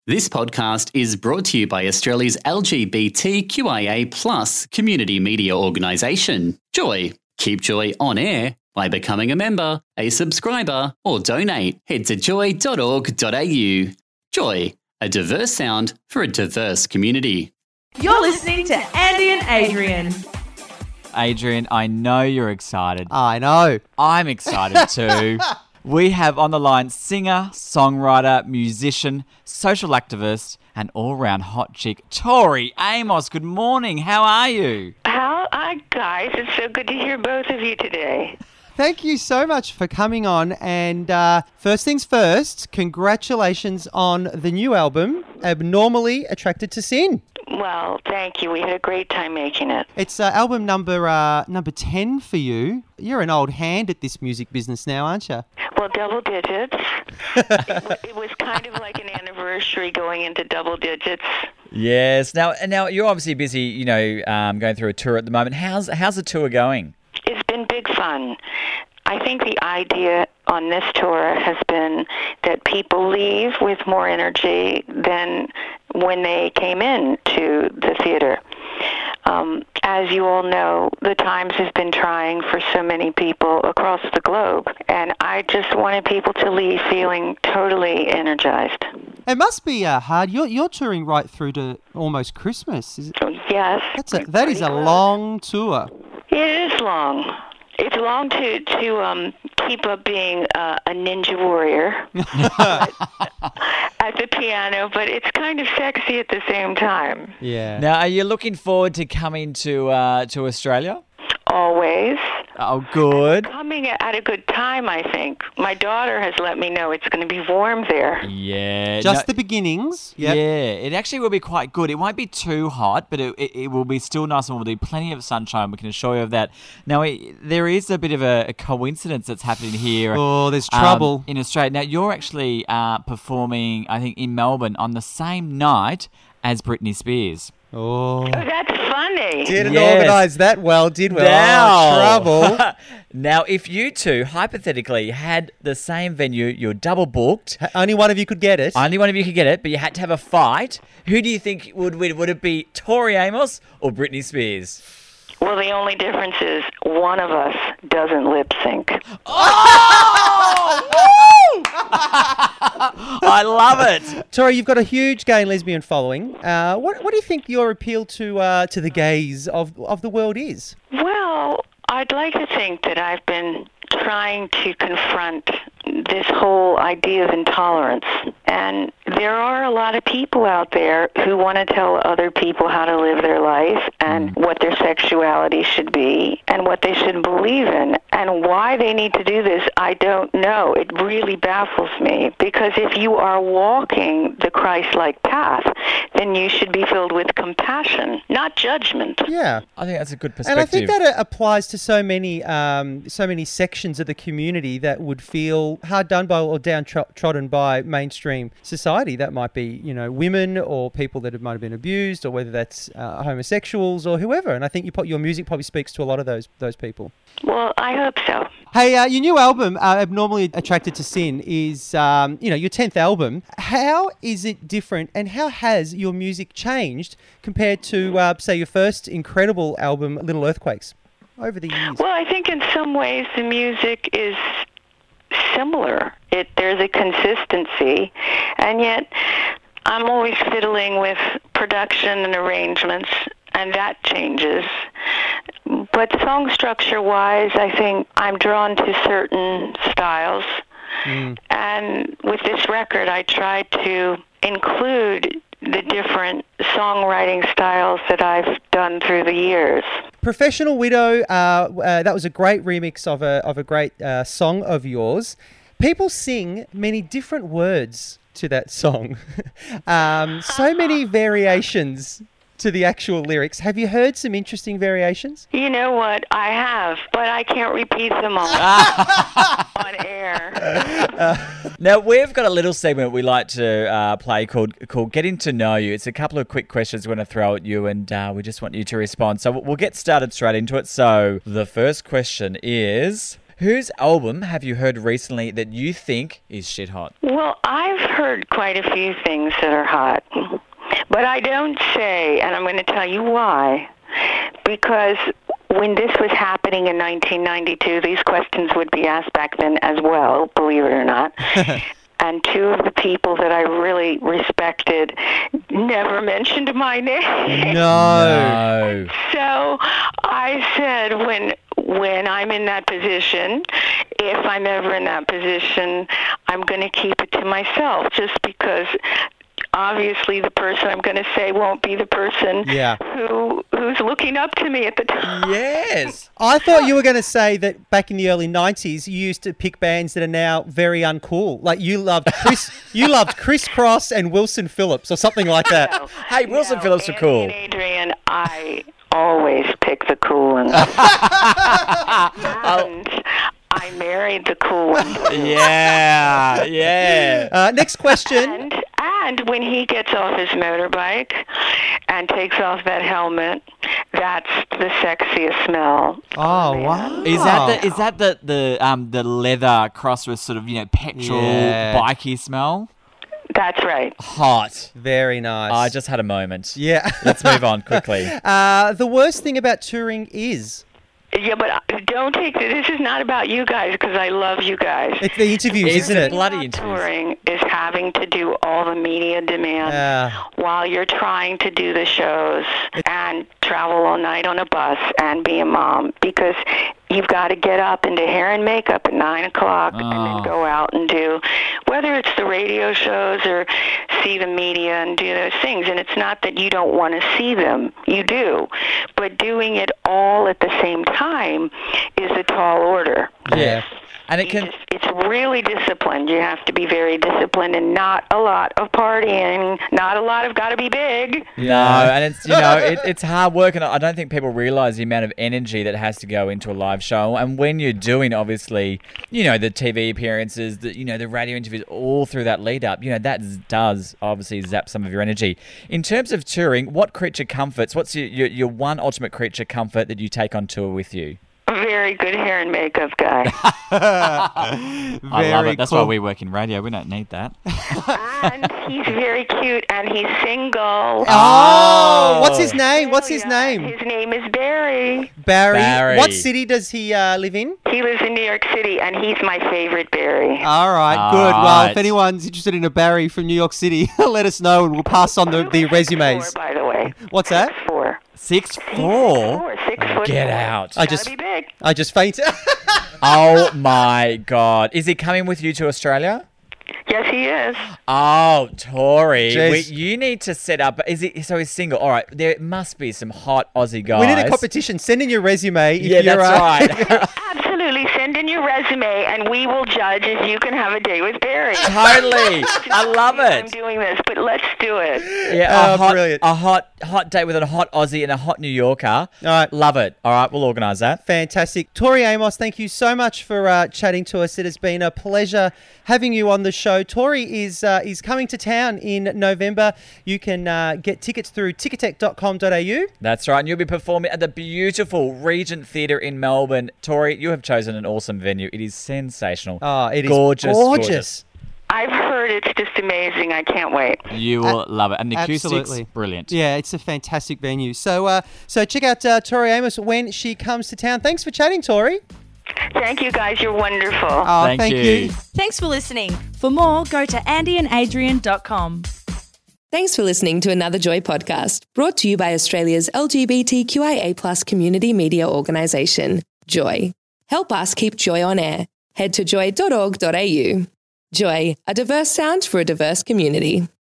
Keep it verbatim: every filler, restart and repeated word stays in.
This podcast is brought to you by Australia's L G B T Q I A plus community media organisation, Joy. Keep Joy on air by becoming a member, a subscriber, or donate. Head to joy dot org dot a u. Joy, a diverse sound for a diverse community. You're listening to Andy and Adrian. Adrian, I know you're excited. I know. I'm excited too. We have on the line singer, songwriter, musician, social activist, and all-round hot chick, Tori Amos. Good morning. How are you? How, hi guys. It's so good to hear both of you today. Thank you so much for coming on. And uh, first things first, congratulations on the new album, Abnormally Attracted to Sin. Well, thank you. We had a great time making it. It's uh, album number uh, number ten for you. You're an old hand at this music business now, aren't you? Well, double digits. it, w- it was kind of like an anniversary going into double digits. Yes. Now, now you're obviously busy, you know, um, going through a tour at the moment. How's how's the tour going? It's been big fun. I think the idea on this tour has been that people leave with more energy than when they came in to the theater. Um, as you all know, the times have been trying for so many people across the globe, and I just wanted people to leave feeling totally energized. It must be uh, hard. You're you're touring right through to almost Christmas. Is it? Yes. That's a, that is a long tour. It is long. It's long to to um, keep up being uh, a ninja warrior at the piano, but it's kind of sexy at the same time. Yeah. Now, are you looking forward to coming to uh, to Australia? Always. Oh, good. Coming at a good time, I think. My daughter has let me know it's going to be warm there. Yeah. Just no- the beginnings. Yep. Yeah, it actually will be quite good. It won't be too hot, but it, it, it will be still nice and will be plenty of sunshine. We can assure you of that. Now, it, there is a bit of a, a coincidence that's happening here. Oh, there's um, trouble. in Australia. Now, you're actually uh, performing, I think, in Melbourne on the same night as Britney Spears. Oh. Oh, that's funny. Didn't Yes. organise that well, did we? Now, Oh, trouble. Now, if you two, hypothetically, had the same venue, you're double booked, Only one of you could get it. only one of you could get it, but you had to have a fight, who do you think would win? Would it be Tori Amos or Britney Spears? Well, the only difference is one of us doesn't lip sync. I love it. Tori, you've got a huge gay and lesbian following. Uh, what what do you think your appeal to uh, to the gays of of the world is? Well, I'd like to think that I've been trying to confront this whole idea of intolerance. And there are a lot of people out there who want to tell other people how to live their life and what their sexuality should be and what they should believe in. And why they need to do this, I don't know. It really baffles me. Because if you are walking the Christ-like path, then you should be filled with compassion, not judgment. Yeah. I think that's a good perspective. And I think that uh, applies to so many, um, so many sections of the community that would feel hard done by or downtrodden by mainstream society. That might be, you know, women or people that have, might have been abused, or whether that's uh, homosexuals or whoever. And I think you, your music probably speaks to a lot of those those people. Well, I hope so. Hey, uh, your new album, uh, Abnormally Attracted to Sin, is, um, you know, your tenth album. How is it different, and how has your music changed compared to, uh, say, your first incredible album, Little Earthquakes, over the years? Well, I think in some ways the music is similar. It there's a consistency, and yet I'm always fiddling with production and arrangements, and that changes. But song structure-wise, I think I'm drawn to certain styles. Mm. And with this record, I tried to include the different songwriting styles that I've done through the years. Professional Widow, uh, uh, that was a great remix of a of a great uh, song of yours. People sing many different words to that song. um, so many variations to the actual lyrics. Have you heard some interesting variations? You know what? I have, but I can't repeat them all on air. Uh, now, we've got a little segment we like to uh, play called called Getting to Know You. It's a couple of quick questions we're going to throw at you, and uh, we just want you to respond. So we'll get started straight into it. So the first question is, Whose album have you heard recently that you think is shit hot? Well, I've heard quite a few things that are hot, but I don't say, and I'm going to tell you why, because when this was happening in nineteen ninety-two, these questions would be asked back then as well, believe it or not. And two of the people that I really respected never mentioned my name. No. No. So I said, when when I'm in that position, if I'm ever in that position, I'm going to keep it to myself, just because obviously the person I'm going to say won't be the person Yeah. who who's looking up to me at the time. Yes. I thought you were going to say that back in the early nineties, you used to pick bands that are now very uncool. Like you loved Chris, you loved Criss Cross and Wilson Phillips or something like that. No, Hey, Wilson no, Phillips are Andy cool. and Adrian, I always pick the cool ones. And I married the cool one. Yeah, yeah. Uh, next question. And, and when he gets off his motorbike and takes off that helmet, that's the sexiest smell. Oh, man. wow. Is that the is that the the um the leather crossed with sort of, you know, petrol Yeah. bikey smell? That's right. Hot. Very nice. I just had a moment. Yeah. Let's move on quickly. Uh, the worst thing about touring is Yeah, but I- don't take this. This is not about you guys, because I love you guys. it's the interviews, It's isn't the it? bloody Not interviews. touring is having to do all the media demands Uh, while you're trying to do the shows and travel all night on a bus and be a mom, because you've got to get up into hair and makeup at nine o'clock and Oh. then go out and do, whether it's the radio shows or see the media and do those things. And it's not that you don't want to see them. You do. But doing it all at the same time is a tall order. yeah. And it You can just- it's really disciplined. You have to be very disciplined, and not a lot of partying, not a lot of got to be big. No, and it's, you know, it, it's hard work, and I don't think people realise the amount of energy that has to go into a live show. And when you're doing, obviously, you know, the T V appearances, the, you know, the radio interviews, all through that lead up, you know, that z- does obviously zap some of your energy. In terms of touring, what creature comforts, what's your, your, your one ultimate creature comfort that you take on tour with you? A very good hair and makeup guy. I love it. That's why we work in radio. We don't need that. And he's very cute, and he's single. Oh, what's his name? What's his Oh, yeah. name? His name is Barry. Barry. Barry. What city does he uh, live in? He lives in New York City, and he's my favorite Barry. All right, All good. Well, if right. anyone's interested in a Barry from New York City, let us know and we'll pass on the, the Six resumes. Four, by the way. What's that? Six four. Six four. Four, six foot Get four. out. I Gotta just- be big. I just fainted. Oh my God. Is he coming with you to Australia? Yes, he is. Oh, Tori, Jeez. we, you need to set up. Is he so he's single? All right, there must be some hot Aussie guys. We need a competition. Send in your resume. If Yeah, you're, that's uh, right. Absolutely. Send in your resume, and we will judge if you can have a date with Barry. Totally, I love I'm it. doing this, but let's do it. Yeah, a Oh, hot, brilliant. a hot, hot date with a hot Aussie and a hot New Yorker. All right. Love it. All right, we'll organise that. Fantastic. Tori Amos, thank you so much for uh, chatting to us. It has been a pleasure having you on the show. Tori is uh, is coming to town in November. You can uh, get tickets through ticketek dot com dot a u. That's right, and you'll be performing at the beautiful Regent Theatre in Melbourne. Tori, you have chosen an awesome venue. It is sensational. Oh, it is gorgeous, gorgeous. I've heard it's just amazing. I can't wait. You will love it, and the acoustics, Absolutely. brilliant. Yeah, it's a fantastic venue. So, uh, so check out uh, Tori Amos when she comes to town. Thanks for chatting, Tori. Thank you, guys. You're wonderful. Oh, Thank thank you. you. Thanks for listening. For more, go to andy and adrian dot com. Thanks for listening to another Joy podcast, brought to you by Australia's L G B T Q I A plus community media organisation, Joy. Help us keep Joy on air. Head to joy dot org dot a u. Joy, a diverse sound for a diverse community.